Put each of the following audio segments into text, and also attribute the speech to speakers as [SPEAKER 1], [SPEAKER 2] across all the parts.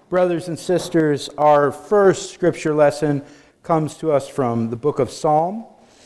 [SPEAKER 1] Brothers and sisters, our first scripture lesson comes to us from the book of Psalm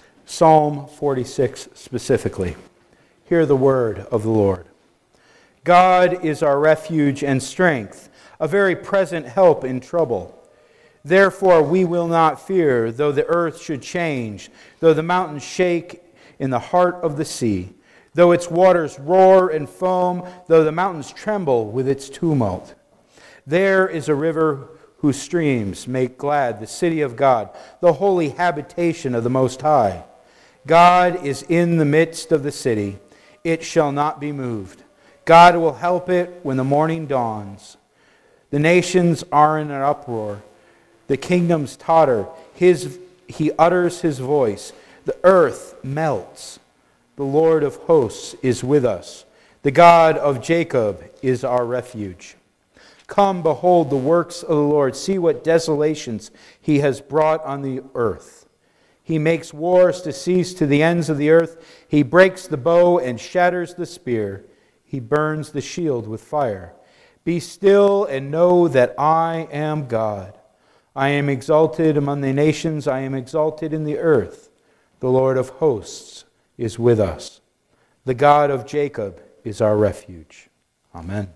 [SPEAKER 1] 46 specifically. Hear the word of the Lord. God is our refuge and strength, a very present help in trouble. Therefore we will not fear, though the earth should change, though the mountains shake in the heart of the sea, though its waters roar and foam, though the mountains tremble with its tumult. There is a river whose streams make glad the city of God, the holy habitation of the Most High. God is in the midst of the city. It shall not be moved. God will help it when the morning dawns. The nations are in an uproar. The kingdoms totter. He utters his voice. The earth melts. The Lord of hosts is with us. The God of Jacob is our refuge. Come, behold the works of the Lord. See what desolations he has brought on the earth. He makes wars to cease to the ends of the earth. He breaks the bow and shatters the spear. He burns the shield with fire. Be still and know that I am God. I am exalted among the nations. I am exalted in the earth. The Lord of hosts is with us. The God of Jacob is our refuge. Amen.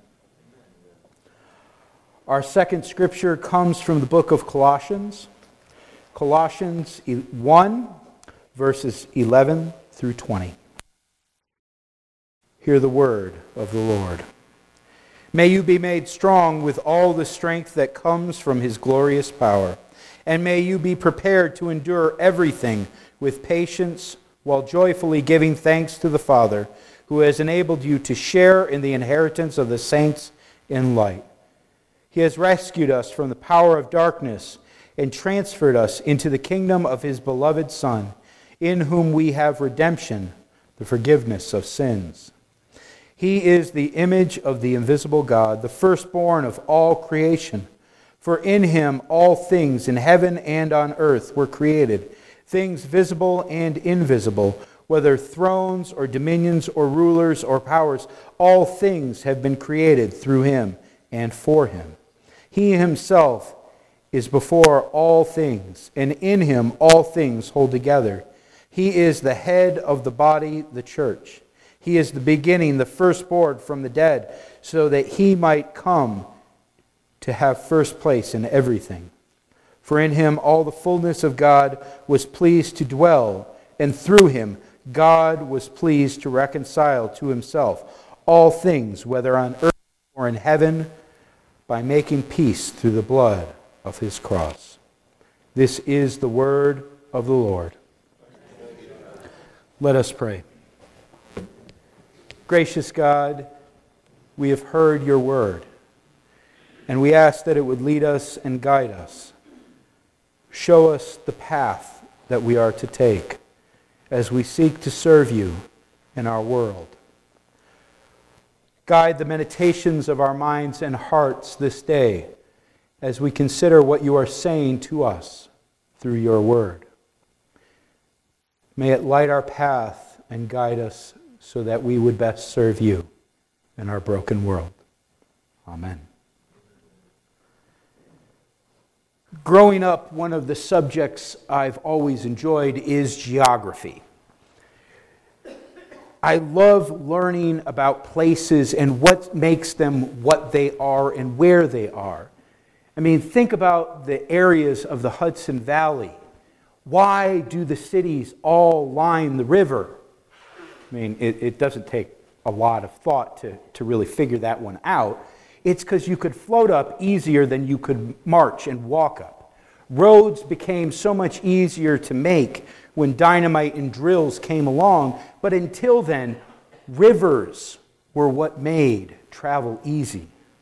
[SPEAKER 1] Our second scripture comes from the book of Colossians. Colossians 1, verses 11 through 20. Hear the word of the Lord. May you be made strong with all the strength that comes from his glorious power, and may you be prepared to endure everything with patience while joyfully giving thanks to the Father, who has enabled you to share in the inheritance of the saints in light. He has rescued us from the power of darkness and transferred us into the kingdom of his beloved Son, in whom we have redemption, the forgiveness of sins. He is the image of the invisible God, the firstborn of all creation. For in him all things in heaven and on earth were created, things visible and invisible, whether thrones or dominions or rulers or powers, all things have been created through him and for him. He himself is before all things, and in him all things hold together. He is the head of the body, the church. He is the beginning, the firstborn from the dead, so that he might come to have first place in everything. For in him all the fullness of God was pleased to dwell, and through him God was pleased to reconcile to himself all things, whether on earth or in heaven, by making peace through the blood of his cross. This is the word of the Lord. Let us pray. Gracious God, we have heard your word, and we ask that it would lead us and guide us. Show us the path that we are to take as we seek to serve you in our world. Guide the meditations of our minds and hearts this day as we consider what you are saying to us through your word. May it light our path and guide us so that we would best serve you in our broken world. Amen. Growing up, one of the subjects I've always enjoyed is geography. I love learning about places and what makes them what they are and where they are. I mean, think about the areas of the Hudson Valley. Why do the cities all line the river? I mean, it doesn't take a lot of thought to really figure that one out. It's because you could float up easier than you could march and walk up. Roads became so much easier to make when dynamite and drills came along, but until then, rivers were what made travel easy.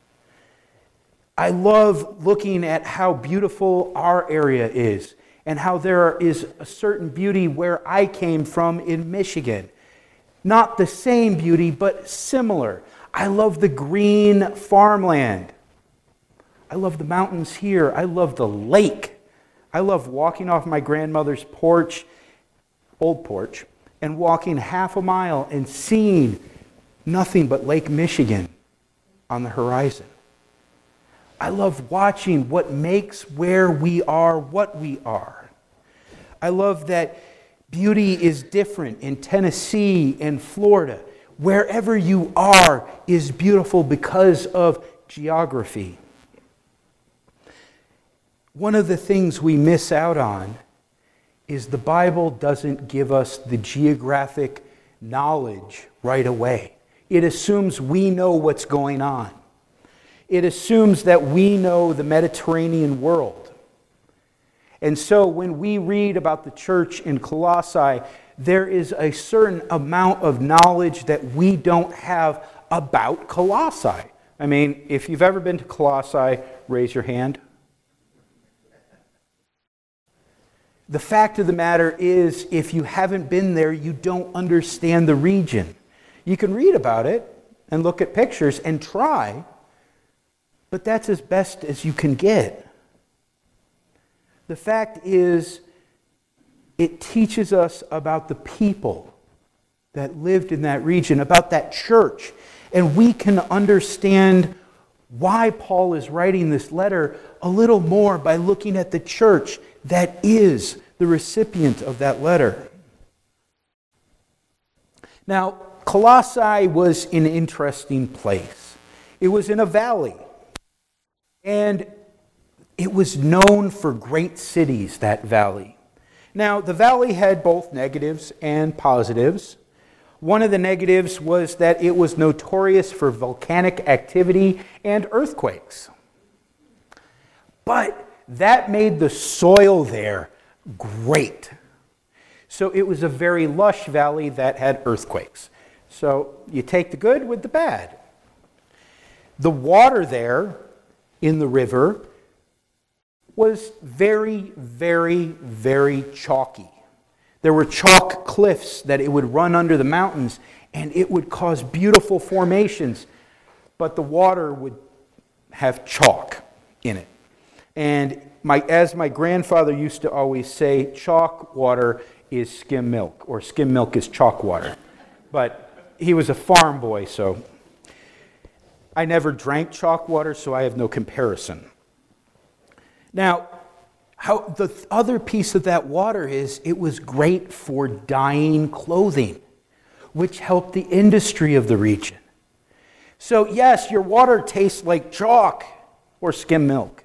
[SPEAKER 1] I love looking at how beautiful our area is and how there is a certain beauty where I came from in Michigan. Not the same beauty, but similar. I love the green farmland. I love the mountains here. I love the lake. I love walking off my grandmother's porch, old porch, and walking half a mile and seeing nothing but Lake Michigan on the horizon. I love watching what makes where we are what we are. I love that beauty is different in Tennessee and Florida. Wherever you are is beautiful because of geography. One of the things we miss out on is the Bible doesn't give us the geographic knowledge right away. It assumes we know what's going on. It assumes that we know the Mediterranean world. And so when we read about the church in Colossae, there is a certain amount of knowledge that we don't have about Colossae. I mean, if you've ever been to Colossae, raise your hand. The fact of the matter is, if you haven't been there, you don't understand the region. You can read about it and look at pictures and try, but that's as best as you can get. The fact is, it teaches us about the people that lived in that region, about that church, and we can understand why Paul is writing this letter a little more by looking at the church that is the recipient of that letter. Now, Colossae was an interesting place. It was in a valley, and it was known for great cities, that valley. Now, the valley had both negatives and positives. One of the negatives was that it was notorious for volcanic activity and earthquakes. But that made the soil there great. So it was a very lush valley that had earthquakes. So you take the good with the bad. The water there in the river was very, very, very chalky. There were chalk cliffs that it would run under the mountains, and it would cause beautiful formations, but the water would have chalk in it. And as my grandfather used to always say, chalk water is skim milk, or skim milk is chalk water. But he was a farm boy, so I never drank chalk water, so I have no comparison. Now, how the other piece of that water is it was great for dyeing clothing, which helped the industry of the region. So yes, your water tastes like chalk or skim milk.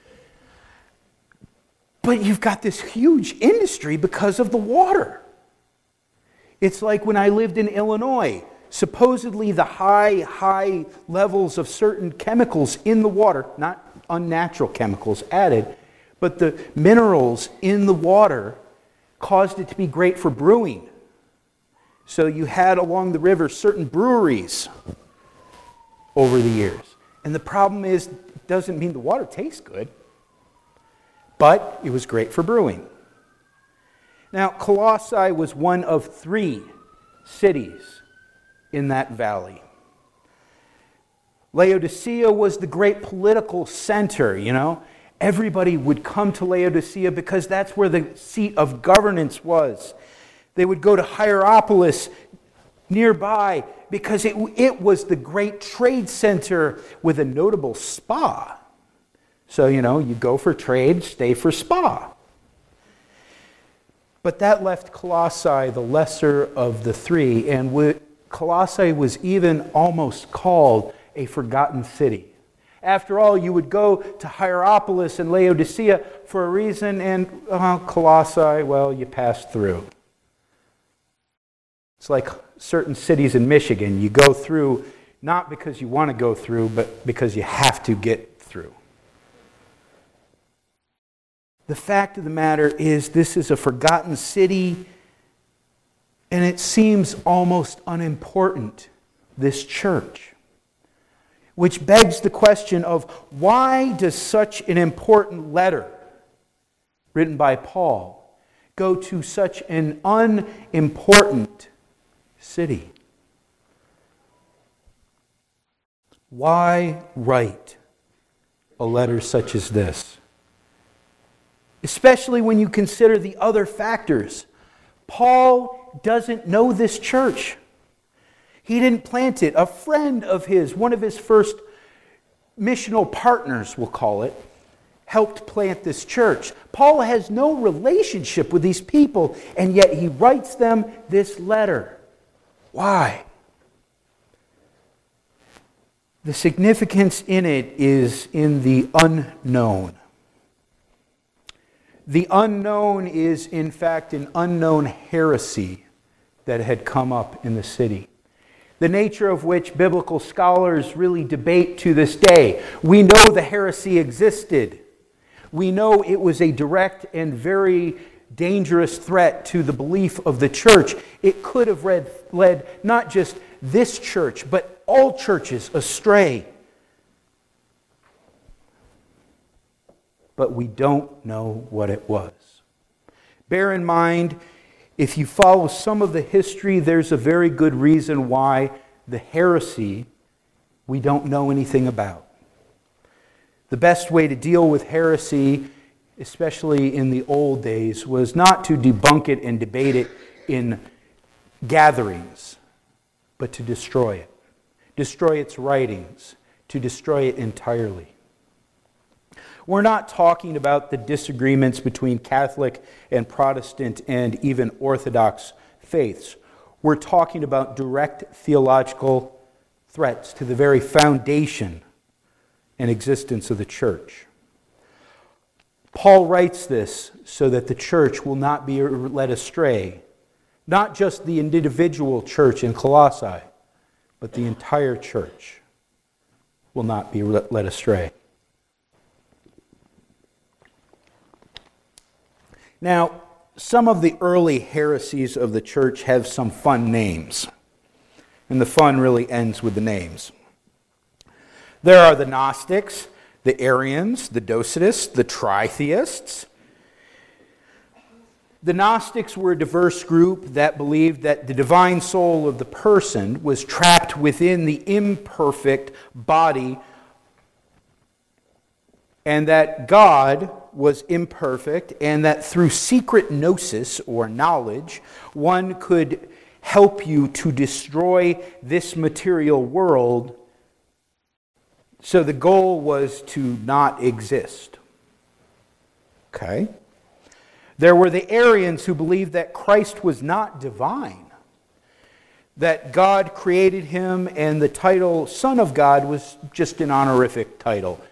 [SPEAKER 1] But you've got this huge industry because of the water. It's like when I lived in Illinois. Supposedly the high levels of certain chemicals in the water, not unnatural chemicals added, but the minerals in the water caused it to be great for brewing. So you had along the river certain breweries over the years. And the problem is, it doesn't mean the water tastes good, but it was great for brewing. Now, Colossae was one of 3 cities in that valley. Laodicea was the great political center, you know. Everybody would come to Laodicea because that's where the seat of governance was. They would go to Hierapolis nearby because it was the great trade center with a notable spa. So, you know, you go for trade, stay for spa. But that left Colossae the lesser of the 3, and Colossae was even almost called a forgotten city. After all, you would go to Hierapolis and Laodicea for a reason, and Colossae, well, you passed through. It's like certain cities in Michigan. You go through not because you want to go through, but because you have to get through. The fact of the matter is, this is a forgotten city, and it seems almost unimportant, this church. Which begs the question of, why does such an important letter written by Paul go to such an unimportant city? Why write a letter such as this? Especially when you consider the other factors. Paul doesn't know this church. He didn't plant it. A friend of his, one of his first missional partners, we'll call it, helped plant this church. Paul has no relationship with these people, and yet he writes them this letter. Why? The significance in it is in the unknown. The unknown is, in fact, an unknown heresy that had come up in the city, the nature of which biblical scholars really debate to this day. We know the heresy existed. We know it was a direct and very dangerous threat to the belief of the church. It could have led not just this church, but all churches astray. But we don't know what it was. Bear in mind, if you follow some of the history, there's a very good reason why the heresy we don't know anything about. The best way to deal with heresy, especially in the old days, was not to debunk it and debate it in gatherings, but to destroy it. Destroy its writings, to destroy it entirely. We're not talking about the disagreements between Catholic and Protestant and even Orthodox faiths. We're talking about direct theological threats to the very foundation and existence of the church. Paul writes this so that the church will not be led astray, not just the individual church in Colossae, but the entire church will not be led astray. Now, some of the early heresies of the church have some fun names, and the fun really ends with the names. There are the Gnostics, the Arians, the Docetists, the Tritheists. The Gnostics were a diverse group that believed that the divine soul of the person was trapped within the imperfect body, and that God was imperfect, and that through secret gnosis or knowledge, one could help you to destroy this material world. So the goal was to not exist. Okay? There were the Arians who believed that Christ was not divine, that God created him and the title Son of God was just an honorific title.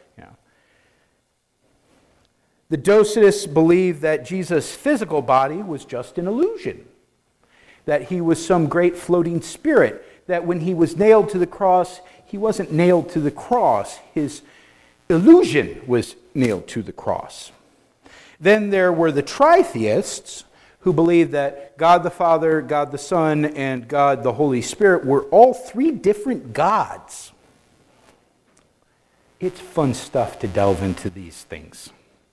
[SPEAKER 1] The Docetists believed that Jesus' physical body was just an illusion, that he was some great floating spirit, that when he was nailed to the cross, he wasn't nailed to the cross. His illusion was nailed to the cross. Then there were the Tritheists who believed that God the Father, God the Son, and God the Holy Spirit were all three different gods. It's fun stuff to delve into these things.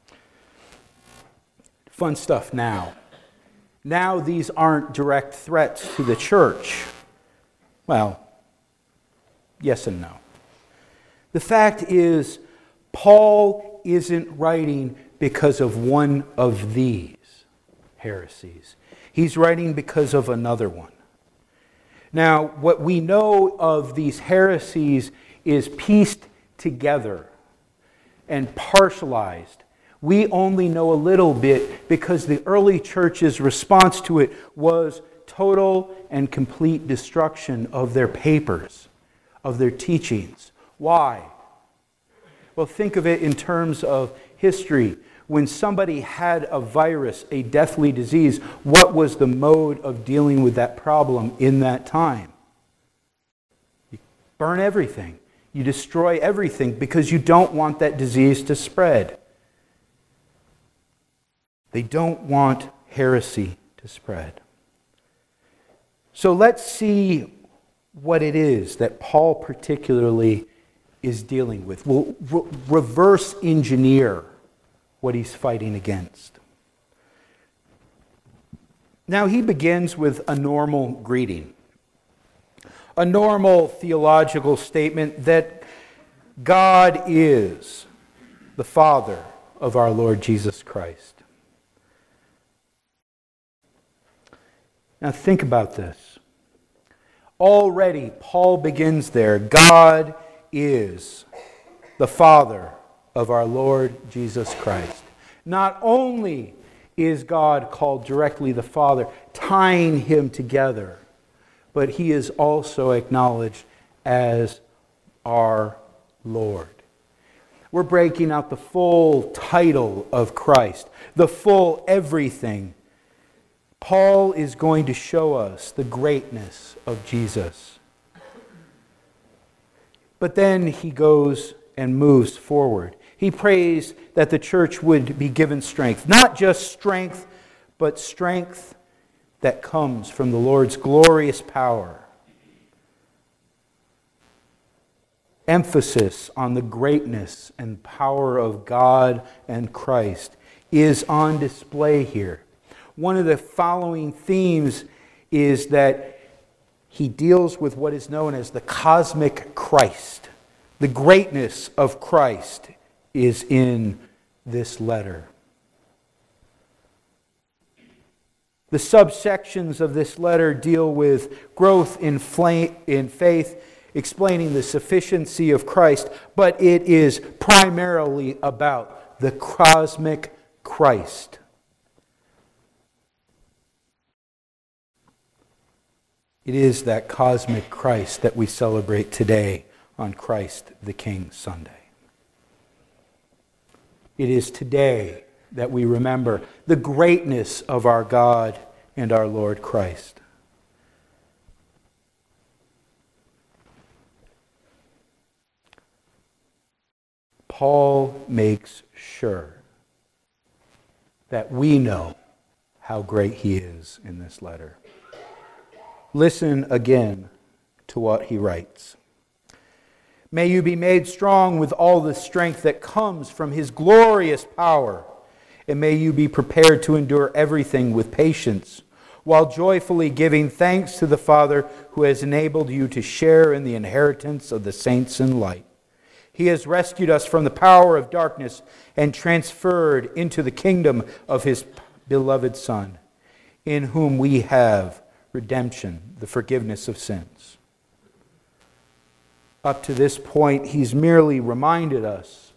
[SPEAKER 1] Fun stuff now. Now these aren't direct threats to the church. Well, yes and no. The fact is, Paul isn't writing because of one of these heresies. He's writing because of another one. Now, what we know of these heresies is pieced together and partialized. We only know a little bit because the early church's response to it was total and complete destruction of their papers, of their teachings. Why? Well, think of it in terms of history. When somebody had a virus, a deathly disease, what was the mode of dealing with that problem in that time? You burn everything. You destroy everything because you don't want that disease to spread. They don't want heresy to spread. So let's see what it is that Paul particularly is dealing with. We'll reverse engineer what he's fighting against. Now he begins with a normal greeting, a normal theological statement that God is the Father of our Lord Jesus Christ. Now think about this. Already Paul begins there. God is the Father of our Lord Jesus Christ. Not only is God called directly the Father, tying him together, but he is also acknowledged as our Lord. We're breaking out the full title of Christ, the full everything. Paul is going to show us the greatness of Jesus. But then he goes and moves forward. He prays that the church would be given strength. Not just strength, but strength that comes from the Lord's glorious power. Emphasis on the greatness and power of God and Christ is on display here. One of the following themes is that he deals with what is known as the cosmic Christ. The greatness of Christ is in this letter. The subsections of this letter deal with growth in faith, explaining the sufficiency of Christ, but it is primarily about the cosmic Christ. It is that cosmic Christ that we celebrate today on Christ the King Sunday. It is today that we remember the greatness of our God and our Lord Christ. Paul makes sure that we know how great he is in this letter. Listen again to what he writes. May you be made strong with all the strength that comes from his glorious power, and may you be prepared to endure everything with patience, while joyfully giving thanks to the Father who has enabled you to share in the inheritance of the saints in light. He has rescued us from the power of darkness and transferred into the kingdom of his beloved Son, in whom we have redemption, the forgiveness of sins. Up to this point, he's merely reminded us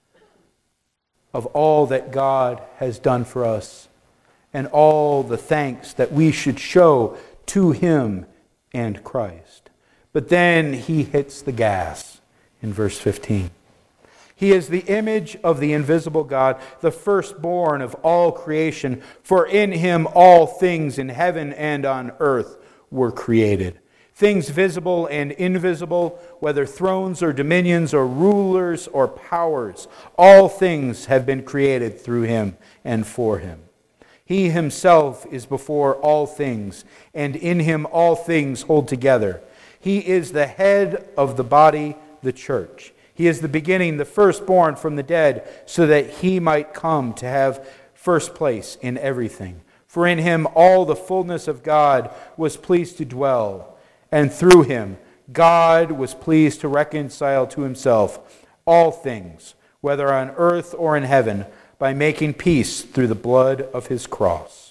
[SPEAKER 1] of all that God has done for us and all the thanks that we should show to him and Christ. But then he hits the gas in verse 15. He is the image of the invisible God, the firstborn of all creation, for in him all things in heaven and on earth were created. Things visible and invisible, whether thrones or dominions or rulers or powers, all things have been created through him and for him. He himself is before all things, and in him all things hold together. He is the head of the body, the church. He is the beginning, the firstborn from the dead, so that he might come to have first place in everything. For in him all the fullness of God was pleased to dwell, and through him God was pleased to reconcile to himself all things, whether on earth or in heaven, by making peace through the blood of his cross.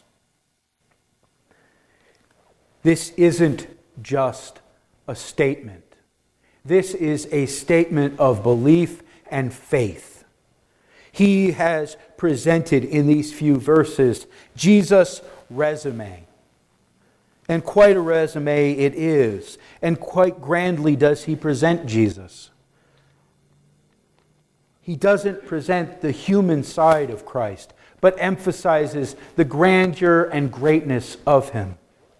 [SPEAKER 1] This isn't just a statement. This is a statement of belief and faith. He has presented in these few verses Jesus' resume. And quite a resume it is. And quite grandly does he present Jesus. He doesn't present the human side of Christ, but emphasizes the grandeur and greatness of him.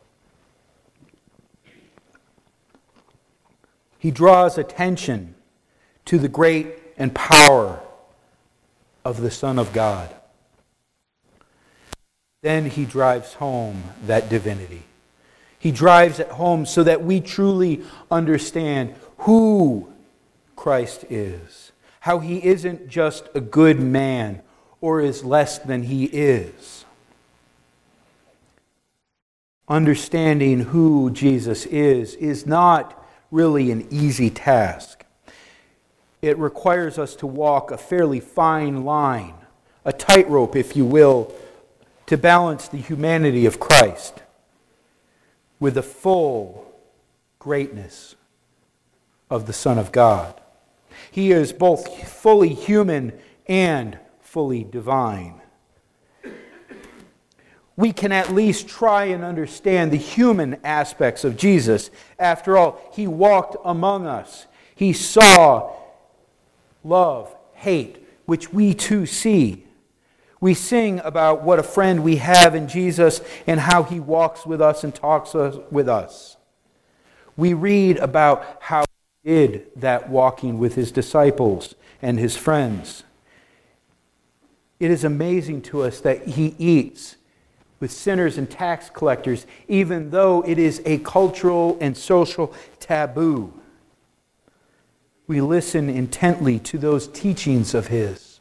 [SPEAKER 1] He draws attention to the great and power of the Son of God. Then he drives home that divinity. He drives it home so that we truly understand who Christ is. How he isn't just a good man or is less than he is. Understanding who Jesus is not really an easy task. It requires us to walk a fairly fine line, a tightrope, if you will, to balance the humanity of Christ with the full greatness of the Son of God. He is both fully human and fully divine. We can at least try and understand the human aspects of Jesus. After all, he walked among us. He saw love, hate, which we too see. We sing about what a friend we have in Jesus and how he walks with us and talks with us. We read about how he did that walking with his disciples and his friends. It is amazing to us that he eats with sinners and tax collectors, even though it is a cultural and social taboo. We listen intently to those teachings of his.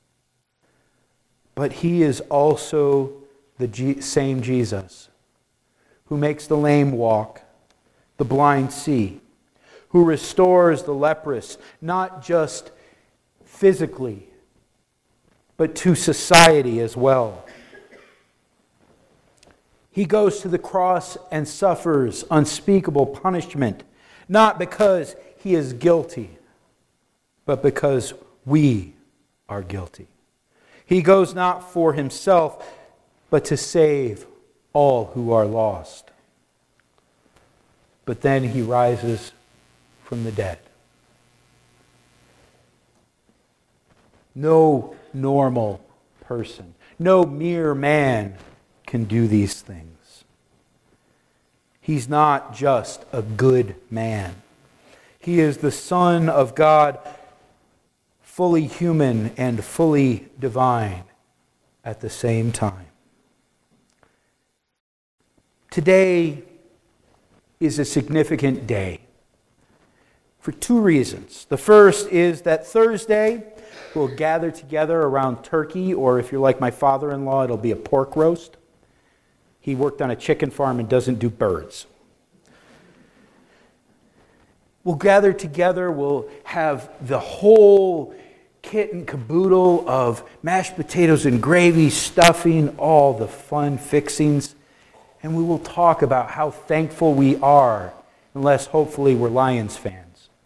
[SPEAKER 1] But he is also the same Jesus who makes the lame walk, the blind see, who restores the leprous, not just physically, but to society as well. He goes to the cross and suffers unspeakable punishment, not because he is guilty, but because we are guilty. He goes not for himself, but to save all who are lost. But then he rises from the dead. No normal person, no mere man can do these things. He's not just a good man. He is the Son of God, fully human and fully divine at the same time. Today is a significant day for two reasons. The first is that Thursday we'll gather together around turkey, or if you're like my father-in-law, it'll be a pork roast. He worked on a chicken farm and doesn't do birds. We'll gather together, we'll have the whole kit and caboodle of mashed potatoes and gravy, stuffing, all the fun fixings, and we will talk about how thankful we are, unless hopefully we're Lions fans.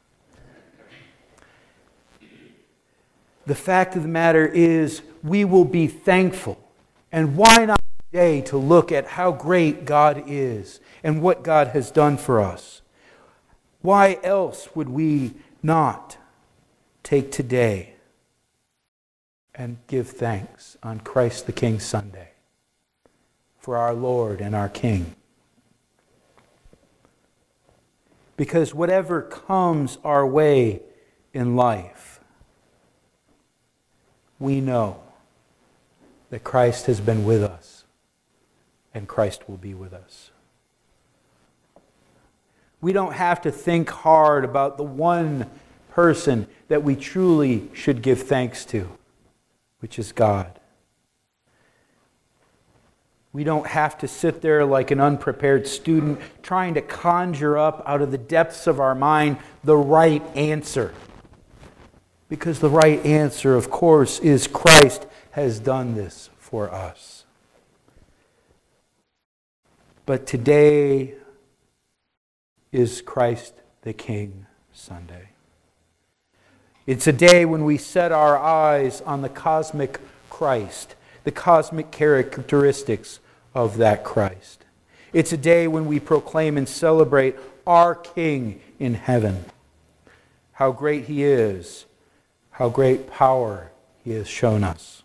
[SPEAKER 1] The fact of the matter is, we will be thankful. And why not today to look at how great God is and what God has done for us? Why else would we not take today and give thanks on Christ the King Sunday for our Lord and our King? Because whatever comes our way in life, we know that Christ has been with us and Christ will be with us. We don't have to think hard about the one person that we truly should give thanks to, which is God. We don't have to sit there like an unprepared student trying to conjure up out of the depths of our mind the right answer. Because the right answer, of course, is Christ has done this for us. But today is Christ the King Sunday. It's a day when we set our eyes on the cosmic Christ, the cosmic characteristics of that Christ. It's a day when we proclaim and celebrate our King in heaven. How great he is, how great power he has shown us.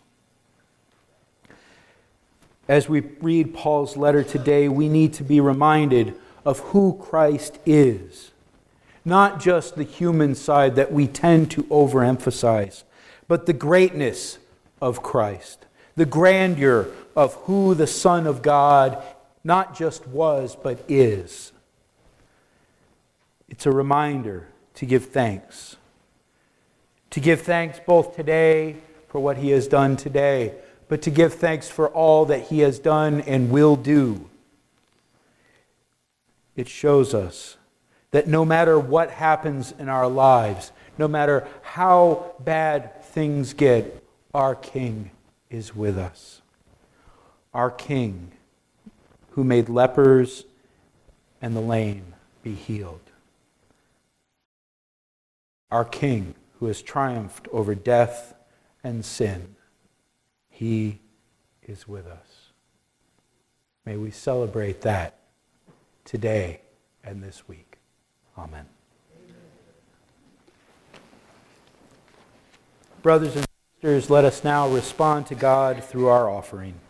[SPEAKER 1] As we read Paul's letter today, we need to be reminded of who Christ is. Not just the human side that we tend to overemphasize, but the greatness of Christ, the grandeur of who the Son of God not just was, but is. It's a reminder to give thanks. To give thanks both today for what he has done today, but to give thanks for all that he has done and will do. It shows us that no matter what happens in our lives, no matter how bad things get, our King is with us. Our King who made lepers and the lame be healed. Our King who has triumphed over death and sin. He is with us. May we celebrate that today and this week. Amen. Brothers and sisters, let us now respond to God through our offering.